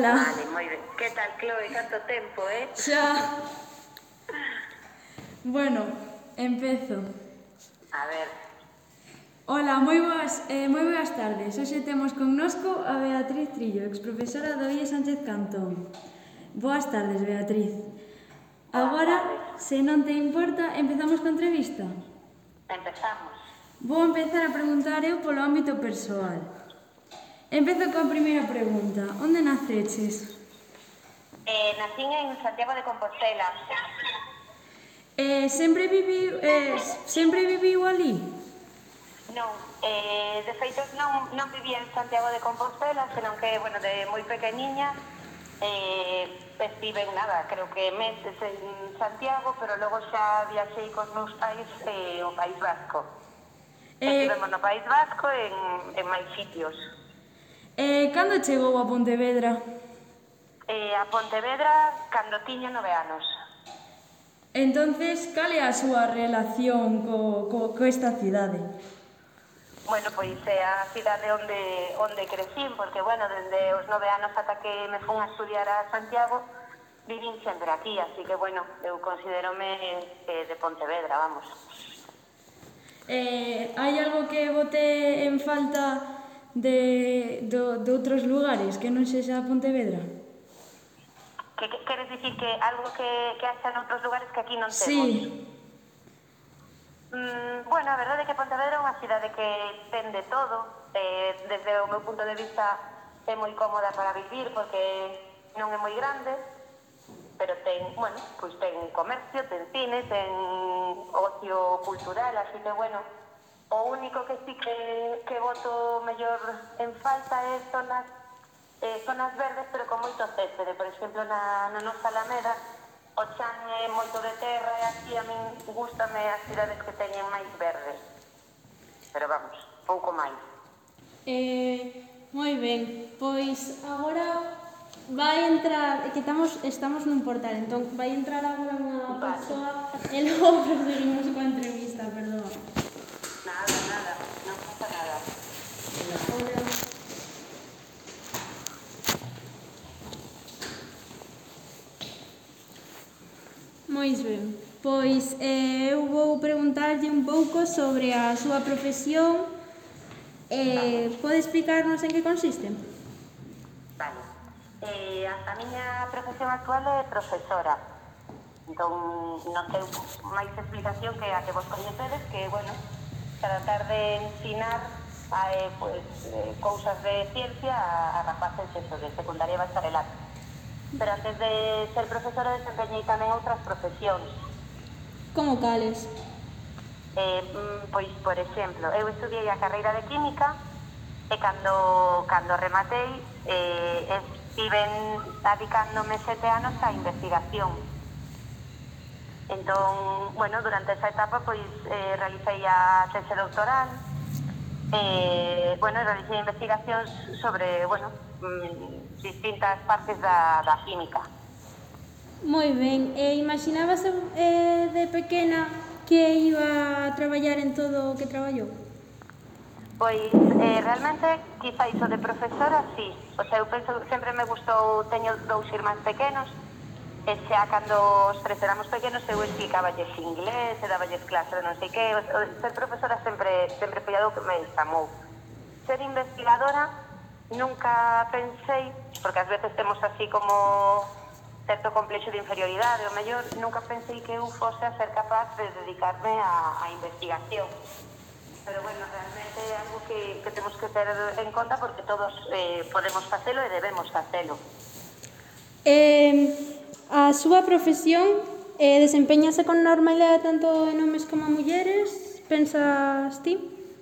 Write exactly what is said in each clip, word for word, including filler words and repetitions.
Ola. Vale, moi ben. Que tal, Chloe? Canto tempo, eh? Xa. Bueno, empezo. A ver, Ola, moi boas, eh, moi boas tardes. Hoxe temos connosco a Beatriz Trillo, exprofesora do I E Sánchez Cantón. Boas tardes, Beatriz. boas Agora, tardes. se non te importa, empezamos coa entrevista. Empezamos. Vou empezar a preguntar eu polo ámbito persoal. Empezo coa primeira pregunta. Onde naceches? Eh, nacín en Santiago de Compostela. Eh, sempre viviu, eh, sempre viviu ali? Non, eh, de feito non, non vivía en Santiago de Compostela, senón que, bueno, de moi pequeniña eh, estive nada, creo que meses en Santiago, pero logo xa viaxei cos meus pais eh, ao País Vasco. Eh, Estivemos no País Vasco en, en máis sitios. eh, cando chegou a Pontevedra? Eh, a Pontevedra cando tiña nove anos. Entonces, cal é a súa relación co, co, co esta cidade? Bueno, pois é a cidade onde, onde crecín, porque, bueno, dende os nove anos ata que me fun a estudiar a Santiago, vivín sempre aquí, así que, bueno, eu considerome eh, de Pontevedra, vamos. Eh, hai algo que bote en falta de, do, de outros lugares que non sexa Pontevedra? Que, que queres dicir que algo que, que haxa en outros lugares que aquí non temos? Sí. Mm, bueno, a verdade é que Pontevedra é unha cidade que ten de todo, eh, desde o meu punto de vista é moi cómoda para vivir porque non é moi grande, pero ten, bueno, pois ten comercio, ten cine, ten ocio cultural, así que, bueno, o único que sí que, que voto mellor en falta é zonas eh, zonas verdes, pero con moito céspede. Por exemplo, na, na nosa Alameda, o chan é moito de terra e así a min gustame as cidades que teñen máis verde. Pero vamos, pouco máis. Eh, moi ben, pois agora vai entrar, é que estamos, estamos nun portal, entón vai entrar agora unha Vale. persoa e logo proseguimos coa entrevista, perdón. Nada, nada, non pasa nada. Hola. Moi ben, pois eh, eu vou preguntarlle un pouco sobre a súa profesión. Eh, pode explicarnos en que consiste? Vale. Eh, a, a miña profesión actual é profesora. Entón, non ten máis explicación que a que vos coñecedes, que, bueno, tratar de ensinar a, eh, pues, eh, cousas de ciencia a, a rapaces eso, de secundaria e bacharelato. Pero antes de ser profesora desempeñei tamén outras profesións. Como cales? Eh, pois, por exemplo, eu estudiei a carreira de Química e cando, cando rematei eh, estiven dedicándome sete anos á investigación. Entón, bueno, durante esa etapa pois eh, realicei a tese doctoral, eh, bueno, realicei investigacións sobre, bueno, mm, distintas partes da, da química. Moi ben, e imaginabas eh, de pequena que iba a traballar en todo o que traballou? Pois, eh, realmente, quizá iso de profesora, sí. O sea, eu penso que sempre me gustou, teño dous irmáns pequenos, e xa cando os tres éramos pequenos eu explicaballes inglés, e daballes clase de non sei que, o, o, ser profesora sempre, sempre foi algo que me chamou. Ser investigadora, nunca pensei, porque ás veces temos así como certo complexo de inferioridade, o mellor, nunca pensei que eu fose a ser capaz de dedicarme a, a investigación. Pero, bueno, realmente é algo que, que temos que ter en conta porque todos eh, podemos facelo e debemos facelo. Eh, a súa profesión eh, desempeñase con normalidade tanto en homes como en mulleres, pensas ti?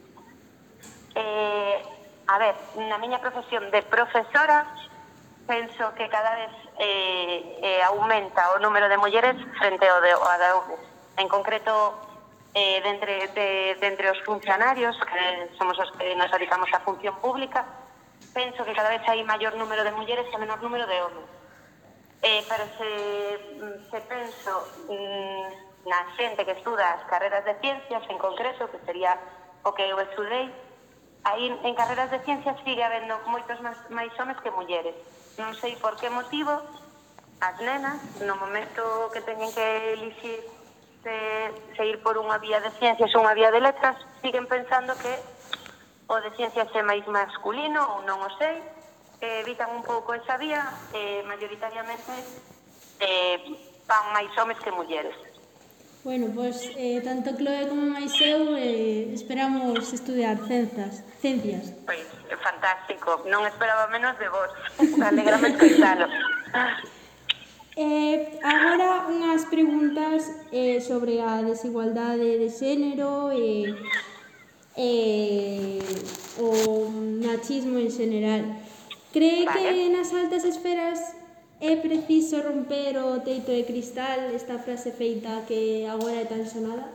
Eh, a ver, na miña profesión de profesora, penso que cada vez eh, eh, aumenta o número de mulleres frente ao de, ao de homes. En concreto, eh, de, entre, de, de entre os funcionarios, que somos os que nos dedicamos á función pública, penso que cada vez hai maior número de mulleres e menor número de homes. Eh, pero se, se penso mm, na xente que estuda as carreras de ciencias, en concreto, que sería o que eu estudei, aí en carreras de ciencias sigue habendo moitos máis, máis homes que mulleres. non sei por que motivo, as nenas, no momento que teñen que elixir se, se ir por unha vía de ciencias ou unha vía de letras, siguen pensando que o de ciencias é máis masculino ou non o sei, eh, evitan un pouco esa vía e eh, maioritariamente eh, van máis homes que mulleres. Bueno, pois eh, tanto Chloe como máis eu eh, esperamos estudiar cenzas, ciencias. Pois, é fantástico, non esperaba menos de vos, alegrame escoitalo. Eh, agora unhas preguntas eh, sobre a desigualdade de xénero e eh, o machismo en xeral. Cree Vale. que nas altas esferas é preciso romper o teito de cristal, esta frase feita que agora é tan sonada?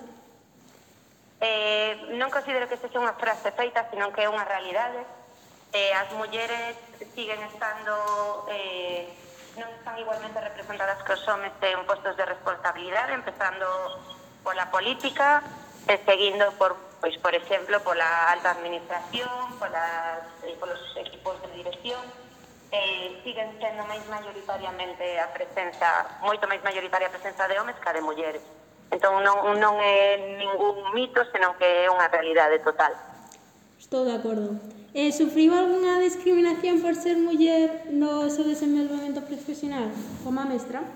Eh, non considero que sexa unha frase feita, senón que é unha realidade. Eh, as mulleres siguen estando... Eh, non están igualmente representadas que os homes en postos de responsabilidade, empezando pola política, e seguindo por, pois, por exemplo, pola alta administración, polas, eh, polos equipos de dirección, eh, siguen sendo máis maioritariamente a presenza, moito máis mayoritaria a presenza de homes que a de mulleres. Entón non, non é ningún mito, senón que é unha realidade total. Estou de acordo. Eh, sufriu algunha discriminación por ser muller no seu desenvolvemento profesional, como a mestra?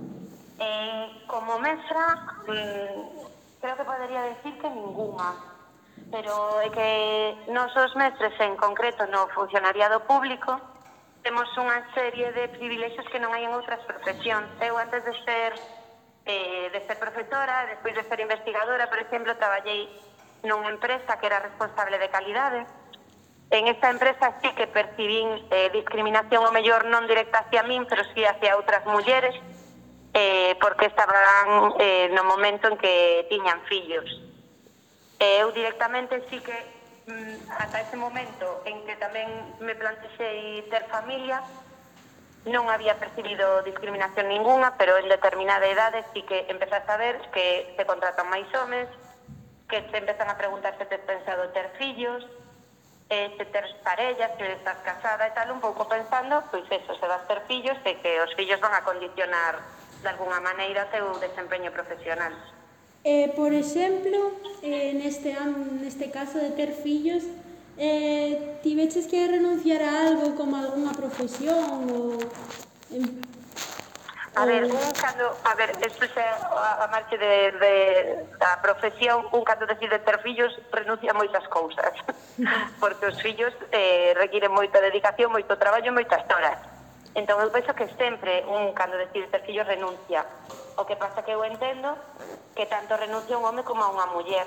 Eh, como mestra, mmm, creo que podería decir que ninguna, pero é que nós os mestres, en concreto no funcionariado público, temos unha serie de privilexios que non hai en outras profesións. Eu antes de ser eh, de ser profesora, despois de ser investigadora, por exemplo, traballei nunha empresa que era responsable de calidade. En esta empresa sí que percibín eh, discriminación, o mellor non directa hacia min, pero sí hacia outras mulleres, eh, porque estaban eh, no momento en que tiñan fillos. Eh, eu directamente sí que, mm, ata ese momento en que tamén me plantexei ter familia, non había percibido discriminación ninguna, pero en determinada idade sí que empezas a ver que se contratan máis homes, que se empezan a preguntar se tes pensado ter fillos, eh, se ter parellas, se estás casada e tal, un pouco pensando, pois eso, se vas ter fillos e que os fillos van a condicionar de alguna maneira o teu desempeño profesional. Eh, por exemplo, eh, neste, neste caso de ter fillos, eh, tiveches que renunciar a algo como algunha profesión ou... En, A ver, un cando, a ver, esto xa a, a marche de, de, da profesión, un cando decide ter fillos renuncia a moitas cousas, porque os fillos eh, requiren moita dedicación, moito traballo e moitas horas. Entón eu penso que sempre un cando decide ter fillos renuncia. O que pasa que eu entendo que tanto renuncia un home como a unha muller.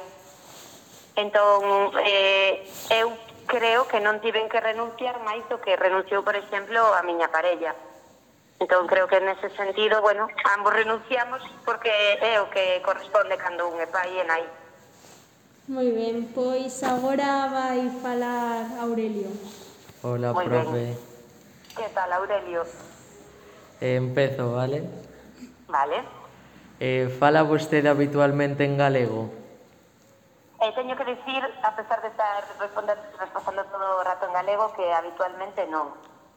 Entón, eh, eu creo que non tiven que renunciar máis do que renunciou, por exemplo, a miña parella. Entón, creo que nese sentido, bueno, ambos renunciamos porque é o que corresponde cando un é pai e nai. Moi ben, pois agora vai falar Aurelio. Hola, Muy profe. ben. Que tal, Aurelio? Eh, empezo, vale? Vale. Eh, fala vostede habitualmente en galego? Eh, teño que dicir, a pesar de estar respondendo, respondendo todo o rato en galego, que habitualmente non.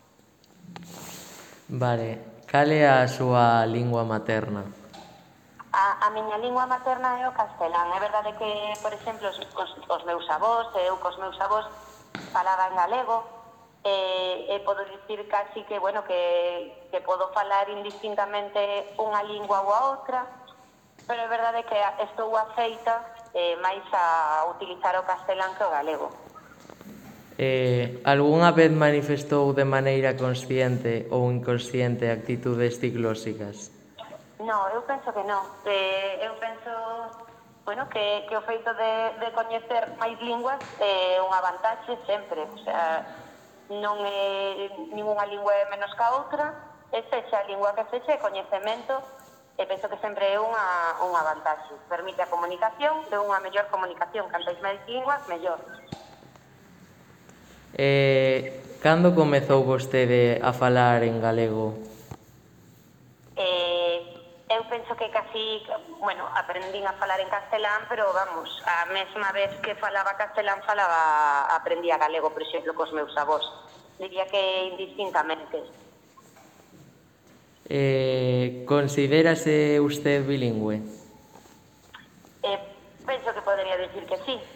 Vale. Cal é a súa lingua materna? A, a miña lingua materna é o castelán. É verdade que, por exemplo, os, os, os meus avós, e eu cos meus avós, falaba en galego, e, e podo dicir casi que, bueno, que, que podo falar indistintamente unha lingua ou a outra, pero é verdade que estou afeita eh, máis a utilizar o castelán que o galego. Eh, algunha vez manifestou de maneira consciente ou inconsciente actitudes diglósicas? No, eu penso que non. Eh, eu penso, bueno, que, que o feito de, de coñecer máis linguas é unha vantaxe sempre. O sea, non é ninguna lingua é menos que a outra, e sexa a lingua que sexa, coñecemento, e penso que sempre é unha, unha vantaxe. Permite a comunicación, de unha mellor comunicación, cantais máis linguas, mellor. Eh, cando comezou vostede a falar en galego? Eh, eu penso que casi, bueno, aprendín a falar en castelán, pero vamos, a mesma vez que falaba castelán, falaba, aprendía galego, por exemplo, cos meus avós. Diría que indistintamente. Eh, considérase usted bilingüe? Eh, penso que podería dicir que sí.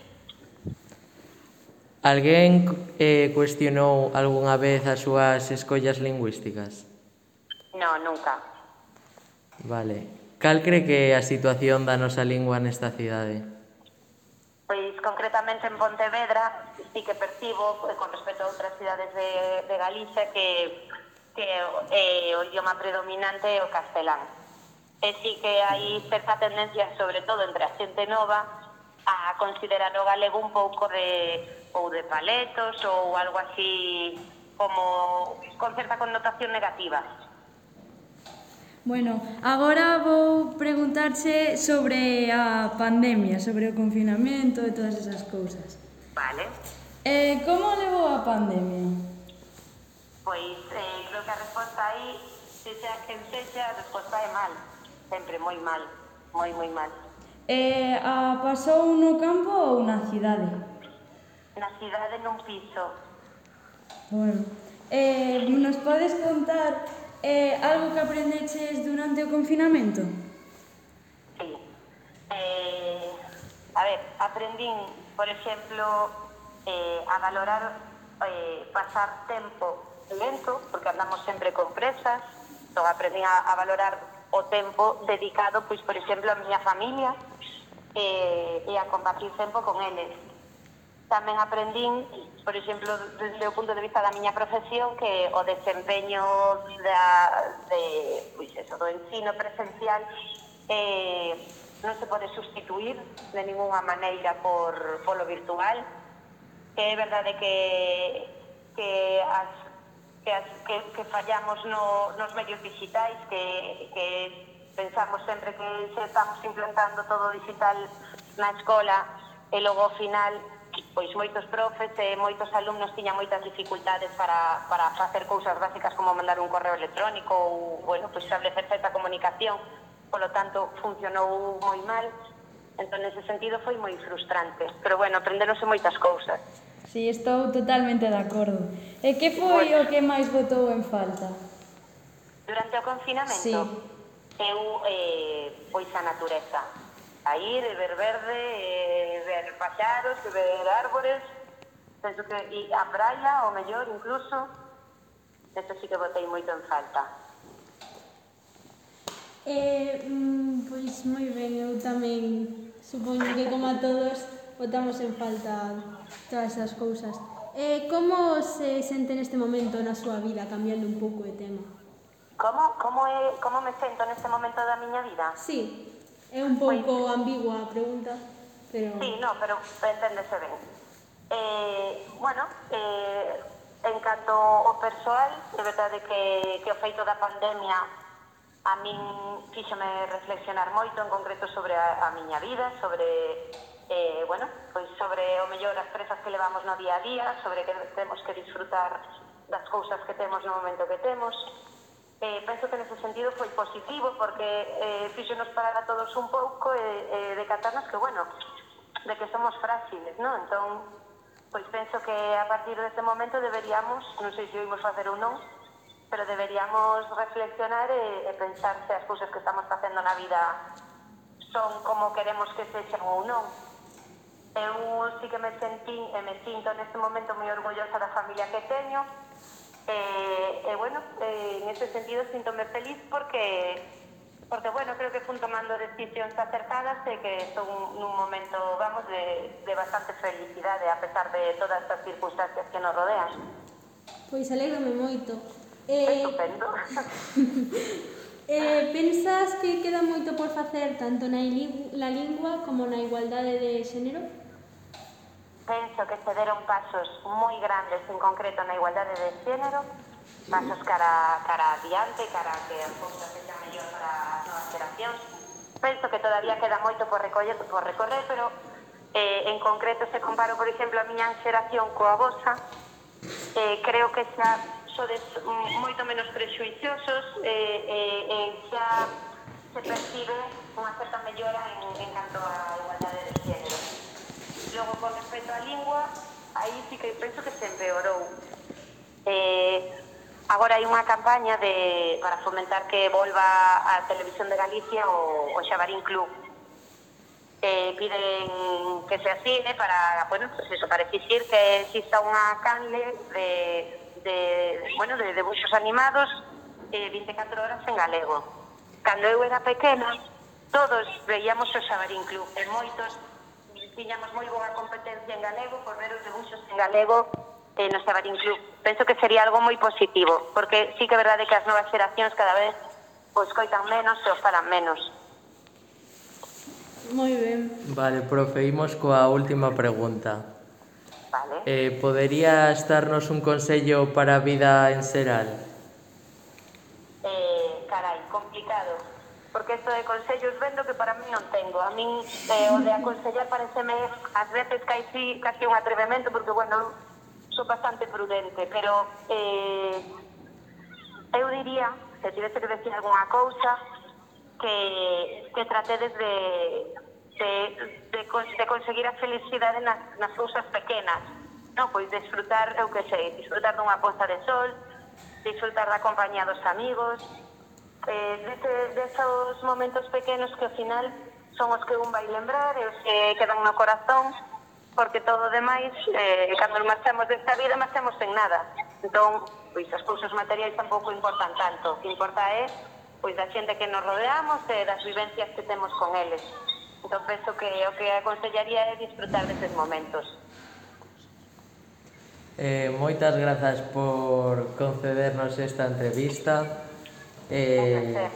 Alguén eh, cuestionou algunha vez as súas escollas lingüísticas? No, nunca. Vale. Cal cree que é a situación da nosa lingua nesta cidade? Pois concretamente en Pontevedra sí que percibo, eh, con respecto a outras cidades de, de Galicia, que, que eh, o idioma predominante é o castelán. E sí que hai certa tendencia, sobre todo entre a xente nova, a considerar o galego un pouco de ou de paletos ou algo así como con certa connotación negativa. Bueno, agora vou preguntarche sobre a pandemia, sobre o confinamento e todas esas cousas. Vale. Eh, como levou a pandemia? Pois eh, creo que a resposta aí, se xa quen sexa, a resposta é mal. Sempre moi mal, moi, moi mal. Eh, a pasou no campo ou na cidade? Na cidade nun piso. Bueno, eh, nos podes contar eh, algo que aprendeches durante o confinamento? Sí. Eh, a ver, aprendín, por exemplo, eh, a valorar eh, pasar tempo lento, porque andamos sempre con presas. Entón, aprendín a, a valorar o tempo dedicado, pois, por exemplo, a miña familia eh, e a compartir tempo con eles. Tamén aprendín, por exemplo, desde o punto de vista da miña profesión, que o desempeño da, de, pois eso, do ensino presencial eh, non se pode sustituir de ninguna maneira por polo virtual, que é verdade que, que, as, que, as, que, que fallamos no, nos medios digitais, que, que pensamos sempre que se estamos implantando todo digital na escola e logo ao final pois moitos profes e moitos alumnos tiñan moitas dificultades para, para facer cousas básicas como mandar un correo electrónico ou, bueno, pois establecer certa comunicación, polo tanto funcionou moi mal. Entón, nese sentido foi moi frustrante, pero bueno, aprenderonse moitas cousas. Sí, estou totalmente de acordo. E que foi Bueno. o que máis botou en falta? Durante o confinamento, Sí. eu, eh, pois a natureza. A ir, e ver verde, e ver paxaros, e ver árbores, penso que e a praia, o mellor incluso, eso sí que botei moito en falta. Eh, mm, pois moi ben, eu tamén supoño que como a todos botamos en falta todas esas cousas. Eh, como se sente neste momento na súa vida, cambiando un pouco de tema? Como, como, é, como me sento neste momento da miña vida? Sí, é un pouco ambigua a pregunta, pero... Sí, no, pero enténdese ben. Eh, bueno, eh, en canto ao persoal, é verdade que, que o feito da pandemia a min fíxome reflexionar moito, en concreto sobre a, a miña vida, sobre, eh, bueno, pois sobre o mellor as presas que levamos no día a día, sobre que temos que disfrutar das cousas que temos no momento que temos. Eh, penso que nese sentido foi positivo porque eh, fíxonos parar a todos un pouco e eh, decatarnos que, bueno, de que somos frágiles, non? Entón, pois penso que a partir deste momento deberíamos, non sei se o imos facer ou non, pero deberíamos reflexionar e, e pensar se as cousas que estamos facendo na vida son como queremos que sexan ou non. Eu sí que me sentín e me sinto neste momento moi orgullosa da familia que teño. E, e bueno, eh, en ese sentido síntome feliz porque, porque bueno, creo que fun tomando decisións acertadas e que estou nun momento, vamos, de, de bastante felicidade a pesar de todas estas circunstancias que nos rodean. Pois alégrome moito. É Eh, estupendo. eh, pensas que queda moito por facer tanto na, ili- na lingua como na igualdade de xénero? Penso que se deron pasos moi grandes, en concreto na igualdade de xénero, pasos cara, cara adiante, cara a que as cousas sexan mellor para as novas xeracións. Penso que todavía queda moito por recorrer, por recorrer pero eh, en concreto se comparo, por exemplo, a miña xeración coa vosa, eh, creo que xa sodes mm, moito menos prexuiciosos e eh, eh, eh, xa se percibe unha certa mellora en, en canto a igualdade de xénero. Logo, con respecto á lingua, aí sí que penso que se empeorou. Eh, agora hai unha campaña de, para fomentar que volva a Televisión de Galicia o, o Xabarín Club. Eh, piden que se asine para, bueno, pues eso, para exigir que exista unha canle de, de, bueno, de debuxos animados eh, vinte e catro horas en galego. Cando eu era pequena, todos veíamos o Xabarín Club e moitos tiñamos moi boa competencia en galego por ver os debuxos en galego eh, no Xabarín Club. Penso que sería algo moi positivo, porque sí que é verdade que as novas xeracións cada vez o escoitan menos e o falan menos. Moi ben. Vale, profe, imos coa última pregunta. Vale. Eh, poderías darnos un consello para a vida en Seral? Eh, carai, complicado. Porque isto de consellos vendo que para mí non tengo. A min eh, o de aconsellar pareceme ás veces casi, casi un atrevemento, porque, bueno, sou bastante prudente, pero eh, eu diría, se tivese que decir algunha cousa, que, que tratedes de, de, de, de conseguir a felicidade nas, nas cousas pequenas, non? Pois disfrutar, eu que sei, disfrutar dunha posta de sol, disfrutar da compañía dos amigos, eh, dese, desos momentos pequenos que ao final son os que un vai lembrar e os que quedan no corazón, porque todo o demais, eh, cando marchamos desta vida, marchamos en nada. Entón, pois as cousas materiais tampouco importan tanto. O que importa é pois da xente que nos rodeamos e das vivencias que temos con eles. Entón, penso que o que aconsellaría é disfrutar deses momentos. Eh, moitas grazas por concedernos esta entrevista. Eh,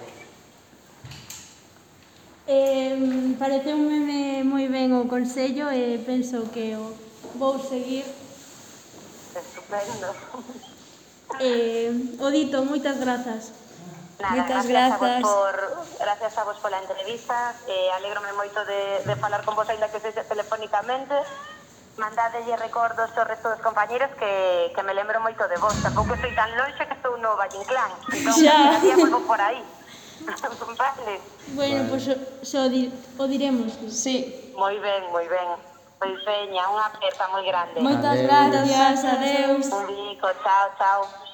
Eh, pareceume moi ben o consello e penso que o vou seguir. Estupendo. Eh, o dito, moitas grazas. Nada, Moitas gracias, grazas. A vos por, gracias a vos pola entrevista. Eh, alégrome moito de, de falar con vos, ainda que sexa telefónicamente. Mandadelle recordos aos resto dos compañeros que, que me lembro moito de vos. Tampouco estou tan longe que estou no Valle Inclán. Entón, Xa. cada día volvo por aí. Vale. Bueno, pois pues, o, di, o diremos. Sí. Moi ben, moi ben. Pois veña, unha aperta moi grande. Moitas Adeus. gracias, adeus. Un bico, chao, chao.